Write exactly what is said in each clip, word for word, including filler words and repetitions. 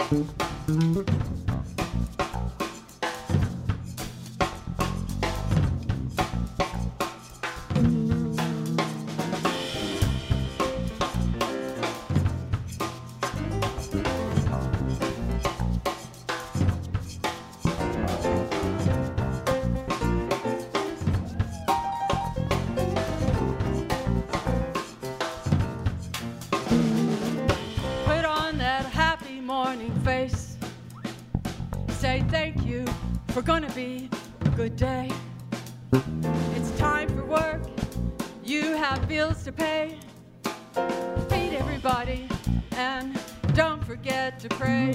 Say thank you for gonna be a good day. It's time for work. You have bills to pay. Feed everybody and don't forget to pray.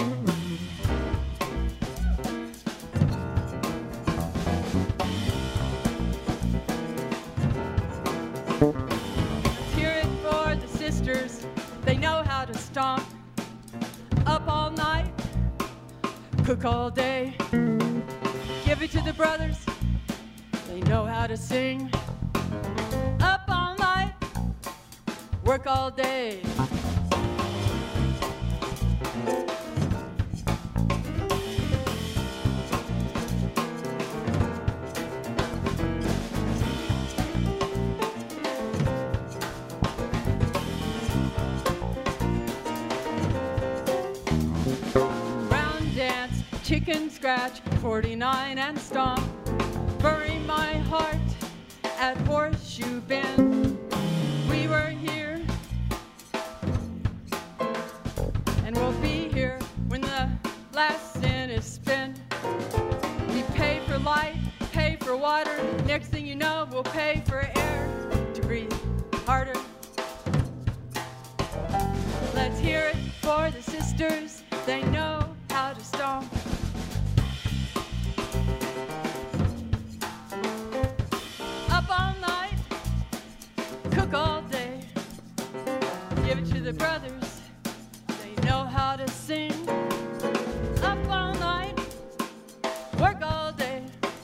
Let's hear it for the sisters. They know how to stomp. Up all night, cook all day. Give it to the brothers. They know how to sing. Up all night, work all day. Chicken scratch, forty-nine and stomp. Bury my heart at Horseshoe Bend. We were here, and we'll be here when the last cent is spent. We pay for light, pay for water. Next thing you know, we'll pay for air to breathe harder. Let's hear it for the sisters. They know how to stomp. All day, give it to the brothers. They know how to sing. Up all night, work all day.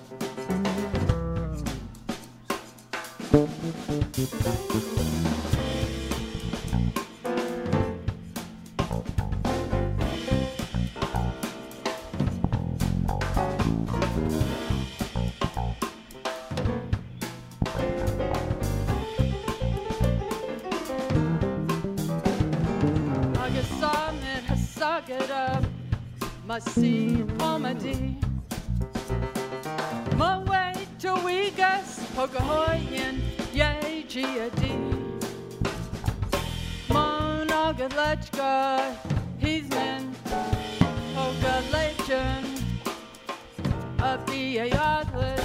Get up, must see comedy. My way to Wegas, Pocahoyan, yay, G A D. Monogalechka, he's men, Pogalation of the Ayatlas.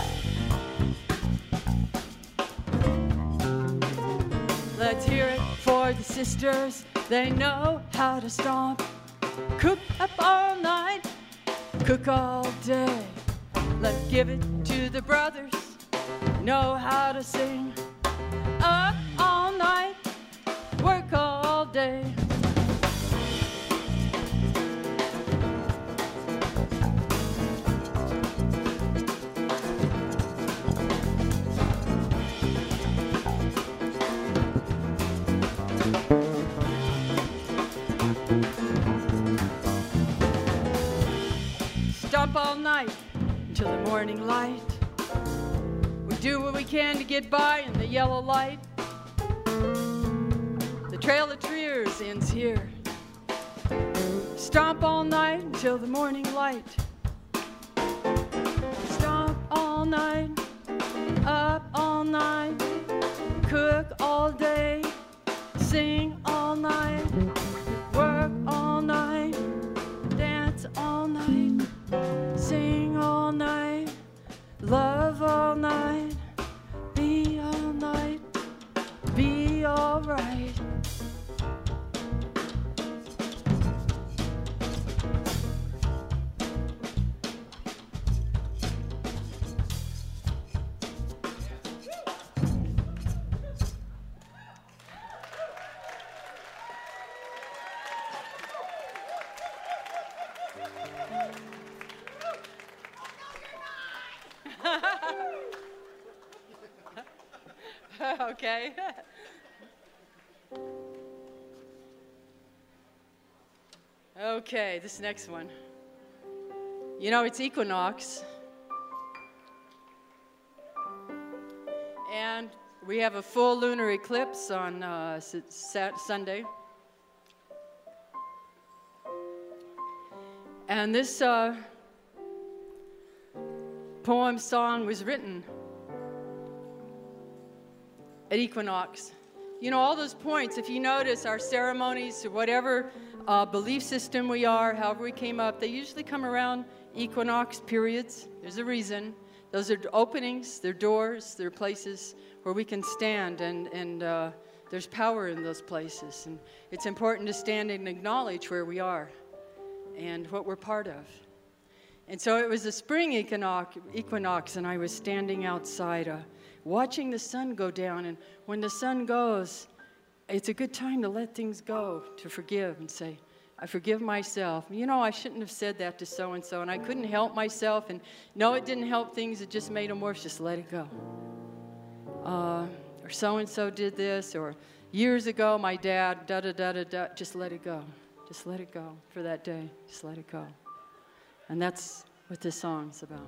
Let's hear it for the sisters, they know how to stomp. Cook up all night, cook all day. Let's give it to the brothers, know how to sing. Up all night, work all day. Stomp all night until the morning light. We do what we can to get by in the yellow light. The Trail of Tears ends here. Stomp all night until the morning light. Stomp all night, up all night, cook all day, sing all night, work all night, dance all night. Sing all night, love all night, be all night, be all right. Okay. Okay, this next one. You know, it's equinox. And we have a full lunar eclipse on uh, Sat- Sunday. And this uh, poem song was written at equinox. You know, all those points, if you notice, our ceremonies, whatever uh, belief system we are, however we came up, they usually come around equinox periods. There's a reason. Those are openings, they're doors, they're places where we can stand, and, and uh, there's power in those places. And it's important to stand and acknowledge where we are and what we're part of. And so it was a spring equinox, equinox and I was standing outside uh, watching the sun go down. And when the sun goes, it's a good time to let things go, to forgive and say, I forgive myself. You know, I shouldn't have said that to so-and-so, and I couldn't help myself. And no, it didn't help things. It just made them worse. Just let it go. Uh, or so-and-so did this, or years ago, my dad, da-da-da-da-da. Just let it go. Just let it go for that day. Just let it go. And that's what this song's about.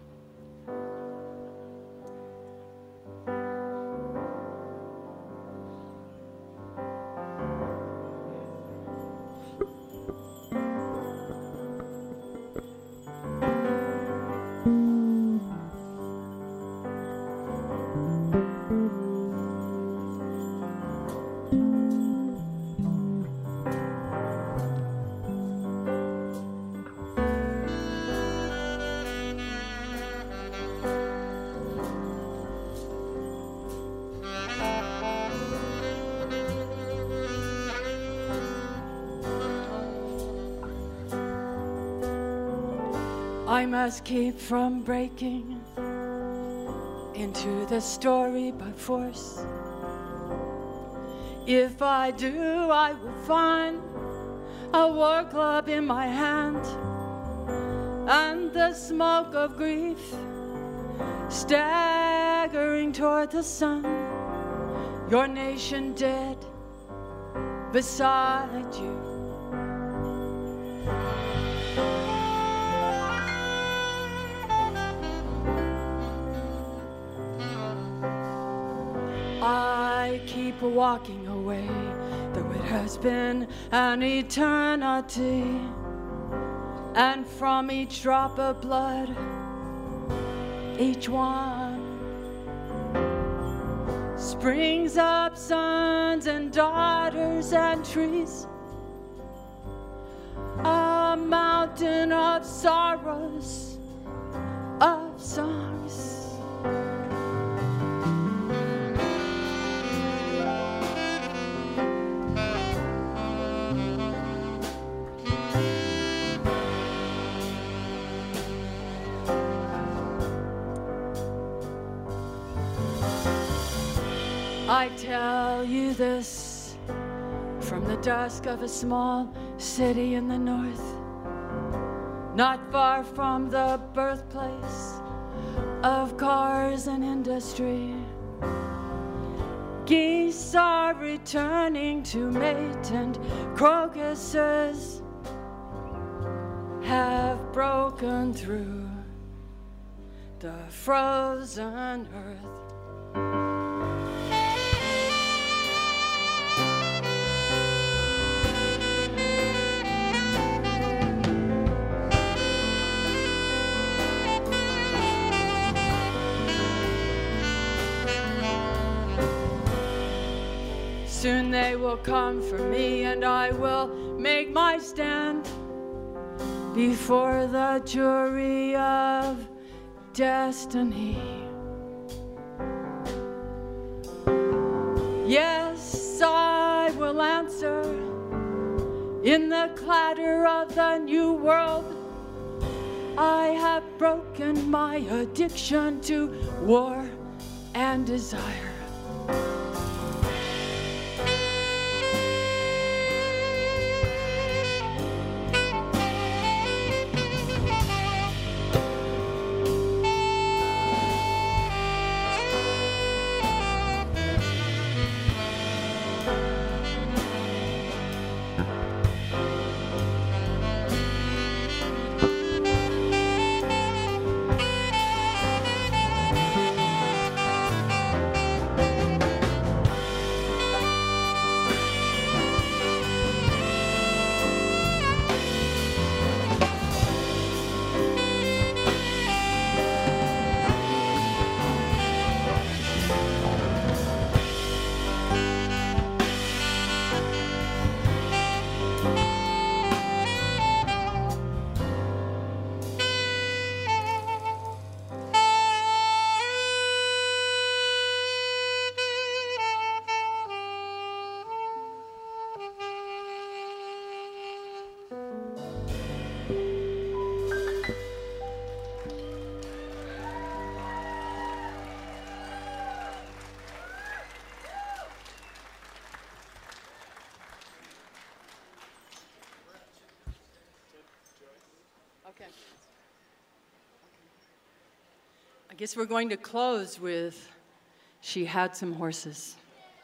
I must keep from breaking into the story by force. If I do, I will find a war club in my hand and the smoke of grief staggering toward the sun. Your nation dead beside you. I keep walking away, though it has been an eternity. And from each drop of blood, each one springs up sons and daughters and trees. A mountain of sorrows, of songs. I tell you this from the dusk of a small city in the north, not far from the birthplace of cars and industry. Geese are returning to mate, and crocuses have broken through the frozen earth. Soon they will come for me, and I will make my stand before the jury of destiny. Yes, I will answer in the clatter of the new world. I have broken my addiction to war and desire. Okay. I guess we're going to close with She Had Some Horses.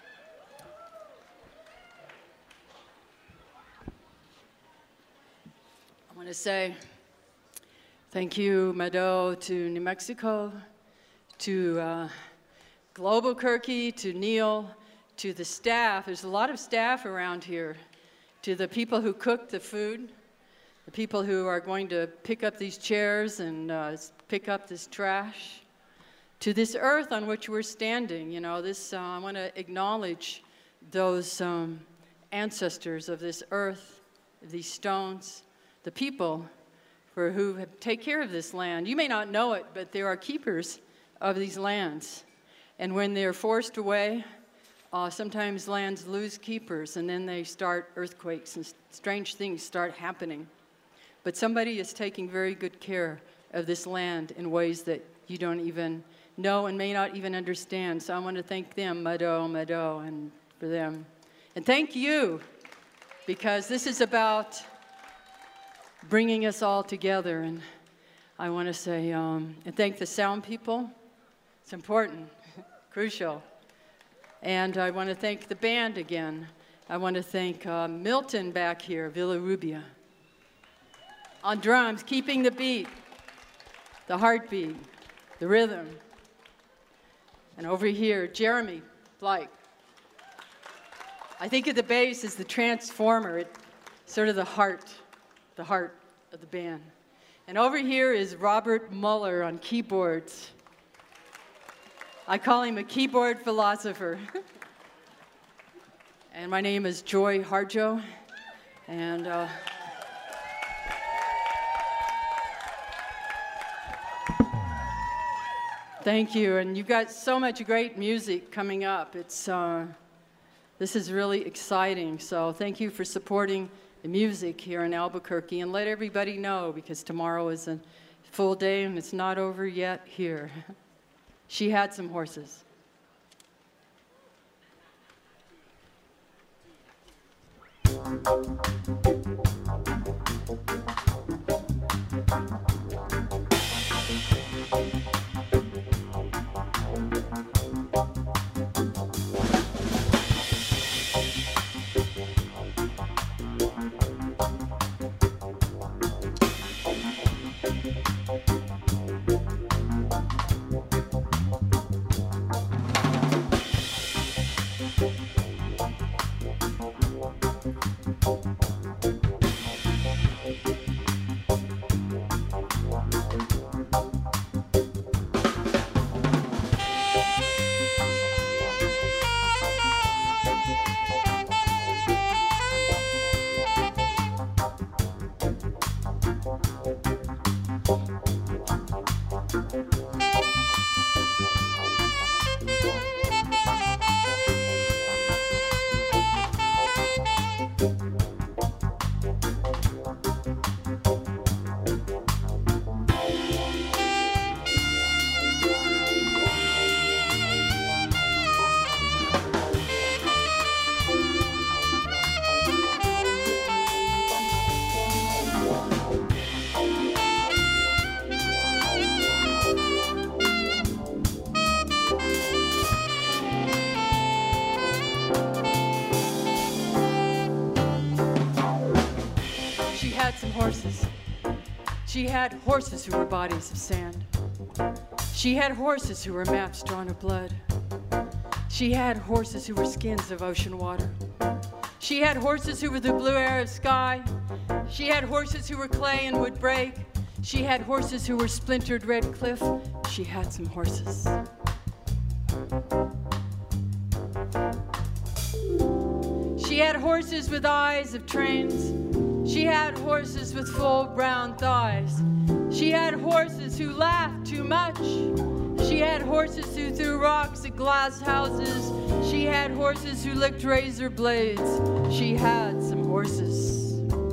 I want to say thank you, Mado, to New Mexico, to uh, Albuquerque, to Neil, to the staff. There's a lot of staff around here, to the people who cook the food, the people who are going to pick up these chairs and uh, pick up this trash, to this earth on which we're standing. You know, this, uh, I want to acknowledge those um, ancestors of this earth, these stones, the people for who have, take care of this land. You may not know it, but there are keepers of these lands. And when they're forced away, uh, sometimes lands lose keepers, and then they start earthquakes and strange things start happening. But somebody is taking very good care of this land in ways that you don't even know and may not even understand. So I want to thank them, Mado, Mado, and for them. And thank you, because this is about bringing us all together. And I want to say, um, and thank the sound people. It's important, crucial. And I want to thank the band again. I want to thank uh, Milton back here, Villarubia, on drums, keeping the beat, the heartbeat, the rhythm. And over here, Jeremy Blake. I think of the bass as the transformer, it, sort of the heart, the heart of the band. And over here is Robert Muller on keyboards. I call him a keyboard philosopher. And my name is Joy Harjo. And uh, thank you. And you've got so much great music coming up. It's, uh, this is really exciting. So thank you for supporting the music here in Albuquerque. And let everybody know, because tomorrow is a full day and it's not over yet here. She Had Some Horses. Horses. She had horses who were bodies of sand. She had horses who were maps drawn of blood. She had horses who were skins of ocean water. She had horses who were the blue air of sky. She had horses who were clay and would break. She had horses who were splintered red cliff. She had some horses. She had horses with eyes of trains. She had horses with full brown thighs. She had horses who laughed too much. She had horses who threw rocks at glass houses. She had horses who licked razor blades. She had some horses.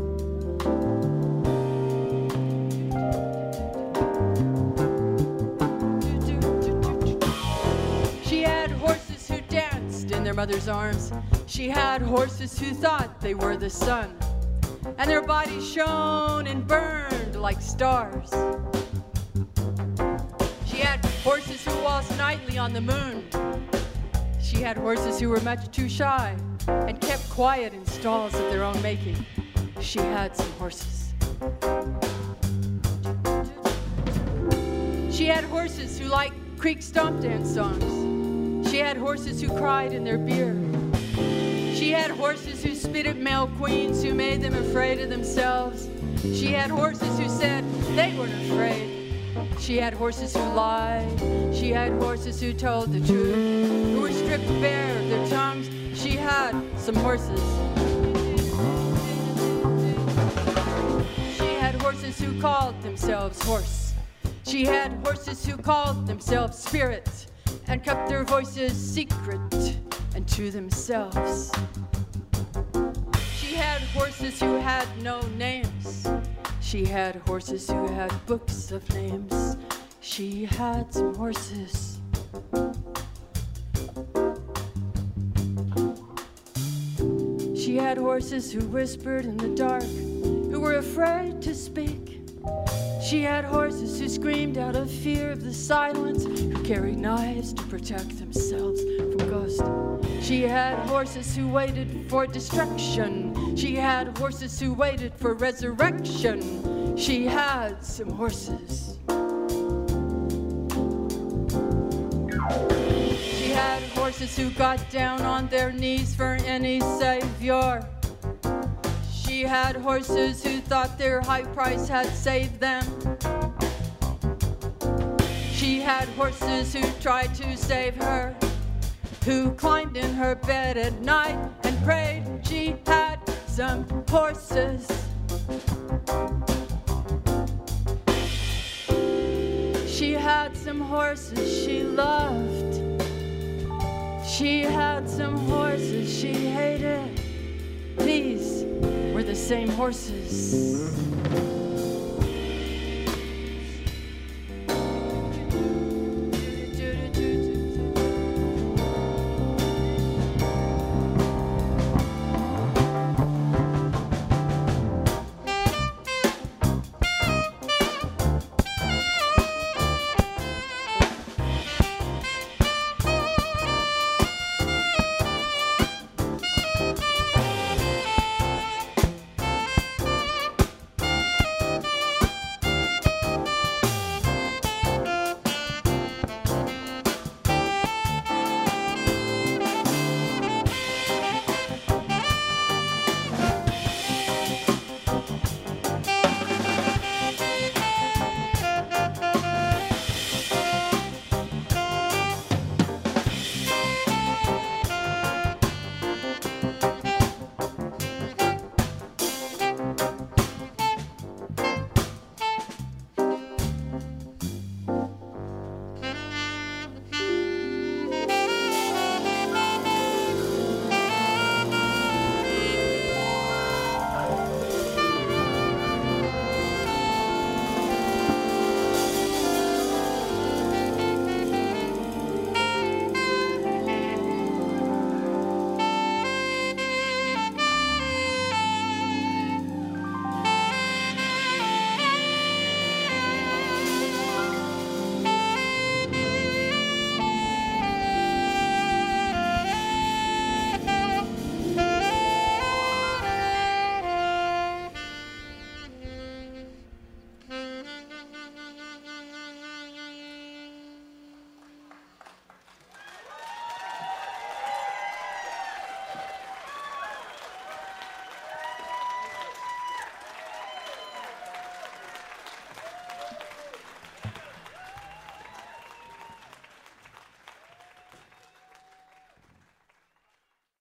She had horses who danced in their mother's arms. She had horses who thought they were the sun. And their bodies shone and burned like stars. She had horses who waltzed nightly on the moon. She had horses who were much too shy and kept quiet in stalls of their own making. She had some horses. She had horses who liked creek stomp dance songs. She had horses who cried in their beer. She had horses who spit at male queens who made them afraid of themselves. She had horses who said they weren't afraid. She had horses who lied. She had horses who told the truth, who were stripped bare of their tongues. She had some horses. She had horses who called themselves horse. She had horses who called themselves spirit and kept their voices secret and to themselves. She had horses who had no names. She had horses who had books of names. She had some horses. She had horses who whispered in the dark, who were afraid to speak. She had horses who screamed out of fear of the silence, who carried knives to protect themselves from ghosts. She had horses who waited for destruction. She had horses who waited for resurrection. She had some horses. She had horses who got down on their knees for any savior. She had horses who thought their high price had saved them. She had horses who tried to save her, who climbed in her bed at night and prayed. She had some horses. She had some horses she loved. She had some horses she hated. These were the same horses.